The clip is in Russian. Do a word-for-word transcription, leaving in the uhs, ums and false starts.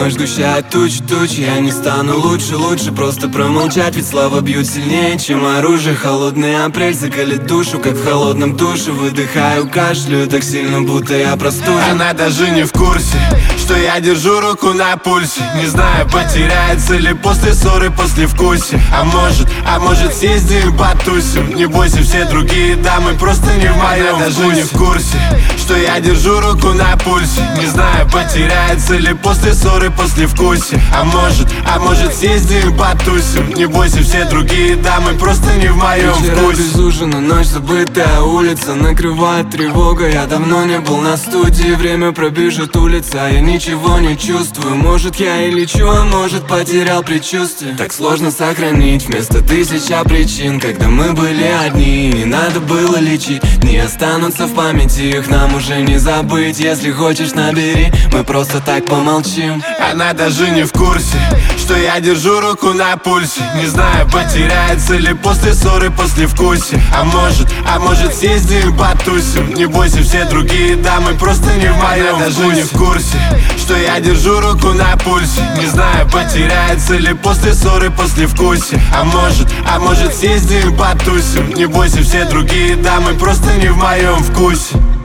Ночь сгущает тучи, тучи. Я не стану лучше, лучше просто промолчать, ведь слова бьют сильнее, чем оружие. Холодный апрель закалит душу, как в холодном душе. Выдыхаю, кашлю так сильно, будто я простужен. Она даже не в курсе, что я держу руку на пульсе. Не знаю, потеряется ли после ссоры послевкусие. А может, а может съездим потусим. Не бойся, все другие дамы просто не в моем вкусе. Даже не в курсе, что я держу руку на пульсе. Не знаю, потеряется ли после ссоры послевкусие. А может, а может съездим потусим. Не бойся, все другие дамы просто не в моем вчера вкусе. без ужина, ночь забытая, улица накрывает тревога. Я давно не был на студии, время пробежит улица. Я ничего не чувствую, может я и лечу, а может потерял предчувствие. Так сложно сохранить вместо тысяча причин, когда мы были одни, не надо было лечить. Дни останутся в памяти, их нам уже не забыть. Если хочешь, набери, мы просто так помолчим. Она даже не в курсе, что я держу руку на пульсе. Не знаю, потеряется ли после ссоры послевкусие. А может, а может съездим потусим. Не бойся, все другие дамы просто не в моем вкусе. Даже не в курсе, что я держу руку на пульсе. Не знаю, потеряется ли после ссоры послевкусие. А может, а может съездим потусим. Не бойся, все другие дамы просто не в моем вкусе.